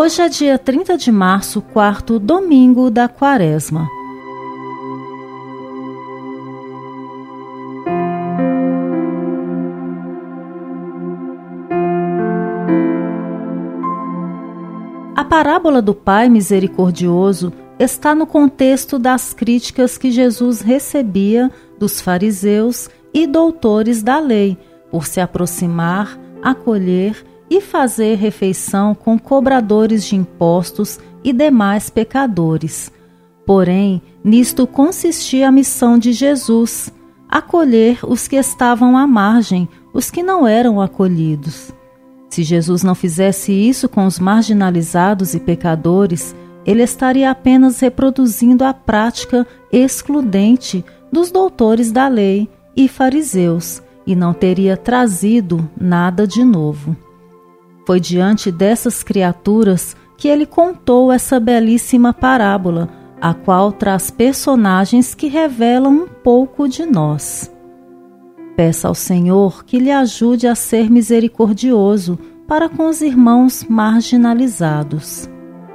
Hoje é dia 30 de março, quarto domingo da Quaresma. A parábola do Pai Misericordioso está no contexto das críticas que Jesus recebia dos fariseus e doutores da lei por se aproximar, acolher e fazer refeição com cobradores de impostos e demais pecadores. Porém, nisto consistia a missão de Jesus, acolher os que estavam à margem, os que não eram acolhidos. Se Jesus não fizesse isso com os marginalizados e pecadores, ele estaria apenas reproduzindo a prática excludente dos doutores da lei e fariseus, e não teria trazido nada de novo. Foi diante dessas criaturas que ele contou essa belíssima parábola, a qual traz personagens que revelam um pouco de nós. Peça ao Senhor que lhe ajude a ser misericordioso para com os irmãos marginalizados.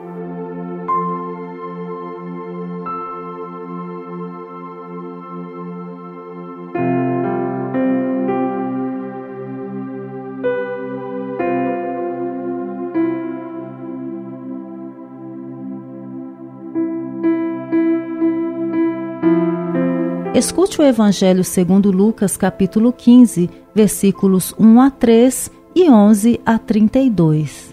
Escute o Evangelho segundo Lucas, capítulo 15, versículos 1 a 3 e 11 a 32.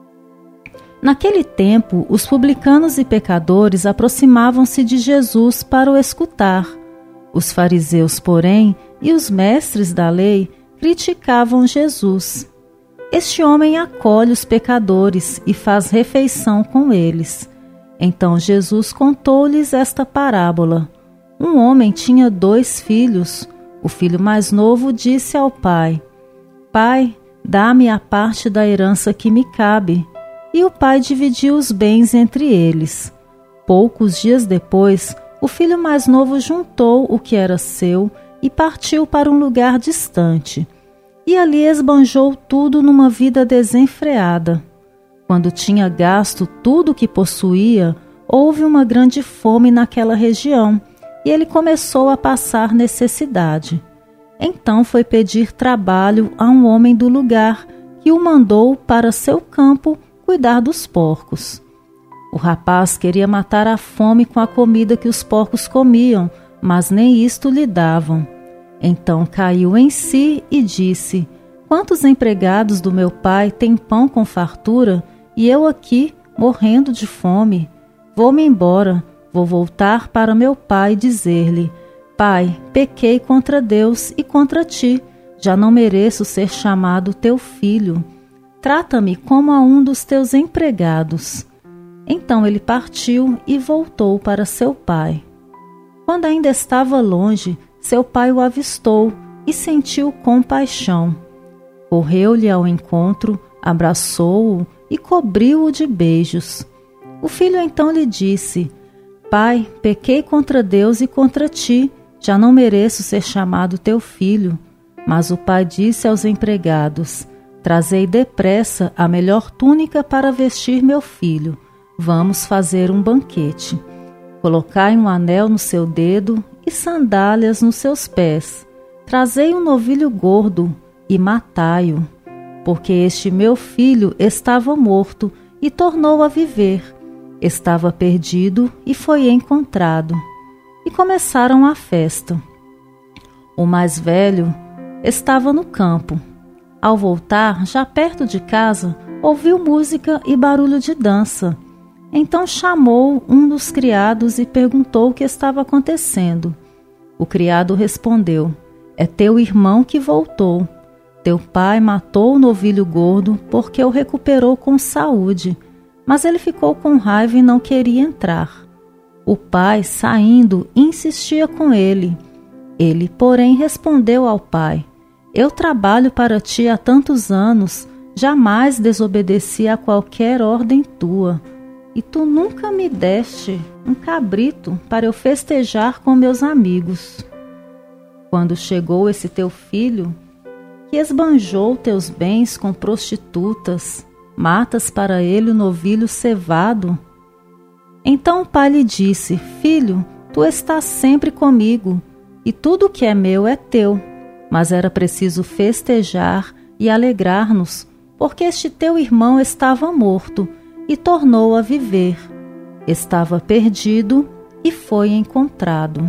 Naquele tempo, os publicanos e pecadores aproximavam-se de Jesus para o escutar. Os fariseus, porém, e os mestres da lei criticavam Jesus. Este homem acolhe os pecadores e faz refeição com eles. Então Jesus contou-lhes esta parábola. Um homem tinha 2 filhos. O filho mais novo disse ao pai: Pai, dá-me a parte da herança que me cabe. E o pai dividiu os bens entre eles. Poucos dias depois, o filho mais novo juntou o que era seu e partiu para um lugar distante. E ali esbanjou tudo numa vida desenfreada. Quando tinha gasto tudo o que possuía, houve uma grande fome naquela região, e ele começou a passar necessidade. Então foi pedir trabalho a um homem do lugar, que o mandou para seu campo cuidar dos porcos. O rapaz queria matar a fome com a comida que os porcos comiam, mas nem isto lhe davam. Então caiu em si e disse: Quantos empregados do meu pai têm pão com fartura, e eu aqui, morrendo de fome? Vou-me embora. Vou voltar para meu pai e dizer-lhe: Pai, pequei contra Deus e contra ti. Já não mereço ser chamado teu filho. Trata-me como a um dos teus empregados. Então ele partiu e voltou para seu pai. Quando ainda estava longe, seu pai o avistou e sentiu compaixão. Correu-lhe ao encontro, abraçou-o e cobriu-o de beijos. O filho então lhe disse: Pai, pequei contra Deus e contra ti, já não mereço ser chamado teu filho. Mas o pai disse aos empregados: Trazei depressa a melhor túnica para vestir meu filho. Vamos fazer um banquete. Colocai um anel no seu dedo e sandálias nos seus pés. Trazei um novilho gordo e matai-o, porque este meu filho estava morto e tornou a viver. Estava perdido e foi encontrado. E começaram a festa. O mais velho estava no campo. Ao voltar, já perto de casa, ouviu música e barulho de dança. Então chamou um dos criados e perguntou o que estava acontecendo. O criado respondeu: É teu irmão que voltou. Teu pai matou o novilho gordo porque o recuperou com saúde. Mas ele ficou com raiva e não queria entrar. O pai, saindo, insistia com ele. Ele, porém, respondeu ao pai: Eu trabalho para ti há tantos anos, jamais desobedeci a qualquer ordem tua. E tu nunca me deste um cabrito para eu festejar com meus amigos. Quando chegou esse teu filho, que esbanjou teus bens com prostitutas, matas para ele o novilho cevado? Então o pai lhe disse: Filho, tu estás sempre comigo, e tudo o que é meu é teu. Mas era preciso festejar e alegrar-nos, porque este teu irmão estava morto e tornou a viver. Estava perdido e foi encontrado.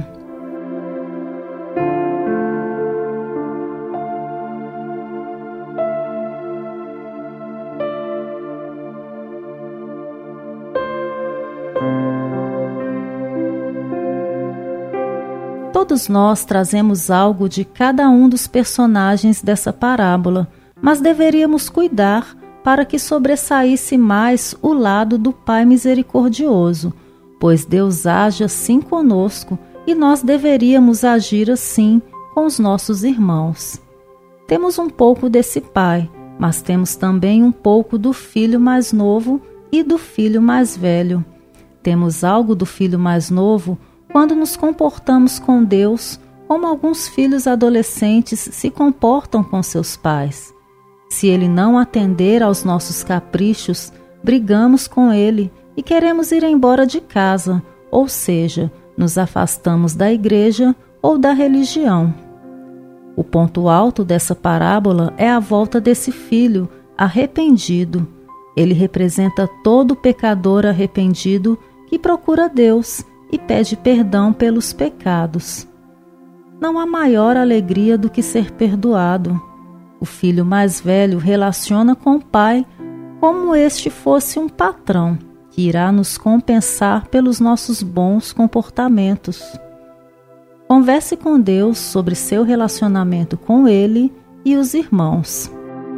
Todos nós trazemos algo de cada um dos personagens dessa parábola, mas deveríamos cuidar para que sobressaísse mais o lado do Pai misericordioso, pois Deus age assim conosco e nós deveríamos agir assim com os nossos irmãos. Temos um pouco desse Pai, mas temos também um pouco do filho mais novo e do filho mais velho. Temos algo do filho mais novo quando nos comportamos com Deus como alguns filhos adolescentes se comportam com seus pais. Se ele não atender aos nossos caprichos, brigamos com ele e queremos ir embora de casa, ou seja, nos afastamos da igreja ou da religião. O ponto alto dessa parábola é a volta desse filho arrependido. Ele representa todo pecador arrependido que procura Deus e pede perdão pelos pecados. Não há maior alegria do que ser perdoado. O filho mais velho relaciona com o pai como este fosse um patrão que irá nos compensar pelos nossos bons comportamentos. Converse com Deus sobre seu relacionamento com ele e os irmãos.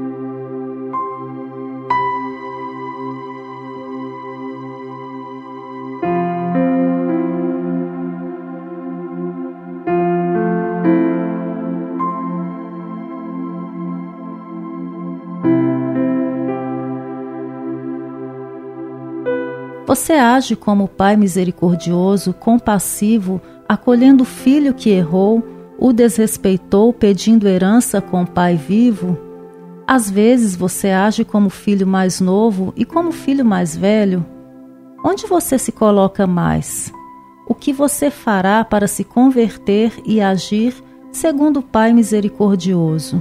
Você age como o Pai misericordioso, compassivo, acolhendo o filho que errou, o desrespeitou, pedindo herança com o Pai vivo? Às vezes você age como filho mais novo e como filho mais velho? Onde você se coloca mais? O que você fará para se converter e agir segundo o Pai misericordioso?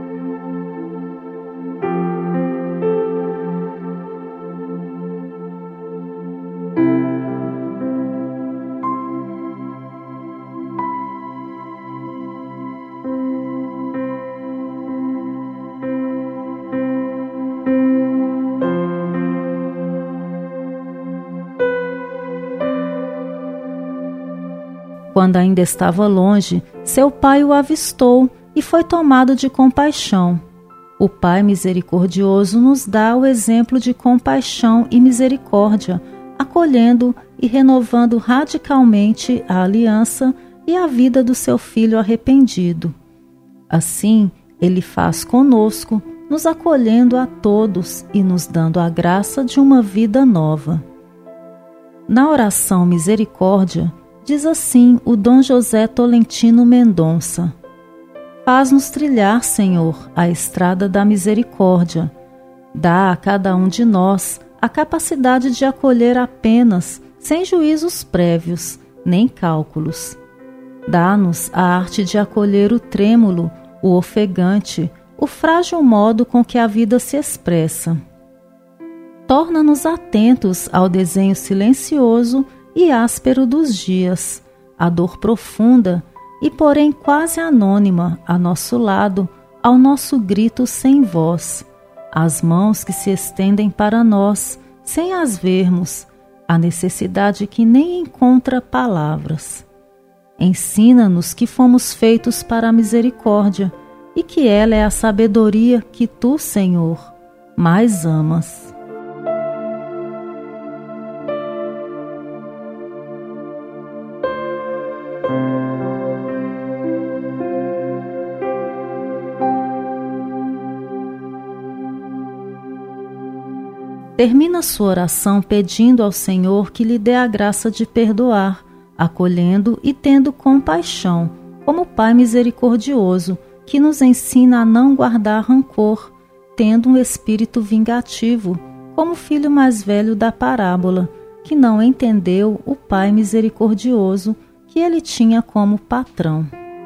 Quando ainda estava longe, seu pai o avistou e foi tomado de compaixão. O Pai misericordioso nos dá o exemplo de compaixão e misericórdia, acolhendo e renovando radicalmente a aliança e a vida do seu filho arrependido. Assim, ele faz conosco, nos acolhendo a todos e nos dando a graça de uma vida nova. Na oração Misericórdia, diz assim o Dom José Tolentino Mendonça: Faz-nos trilhar, Senhor, a estrada da misericórdia. Dá a cada um de nós a capacidade de acolher apenas, sem juízos prévios, nem cálculos. Dá-nos a arte de acolher o trêmulo, o ofegante, o frágil modo com que a vida se expressa. Torna-nos atentos ao desenho silencioso e áspero dos dias, a dor profunda e porém quase anônima a nosso lado, ao nosso grito sem voz, as mãos que se estendem para nós sem as vermos, a necessidade que nem encontra palavras. Ensina-nos que fomos feitos para a misericórdia e que ela é a sabedoria que tu, Senhor, mais amas. Termina sua oração pedindo ao Senhor que lhe dê a graça de perdoar, acolhendo e tendo compaixão, como Pai misericordioso, que nos ensina a não guardar rancor, tendo um espírito vingativo, como o filho mais velho da parábola, que não entendeu o Pai misericordioso que ele tinha como patrão.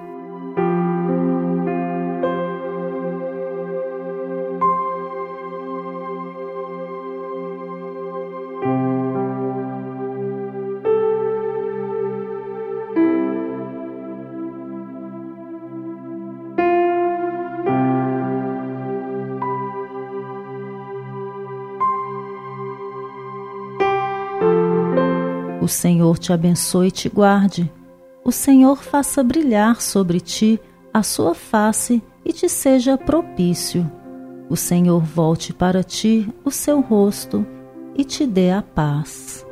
O Senhor te abençoe e te guarde. O Senhor faça brilhar sobre ti a sua face e te seja propício. O Senhor volte para ti o seu rosto e te dê a paz.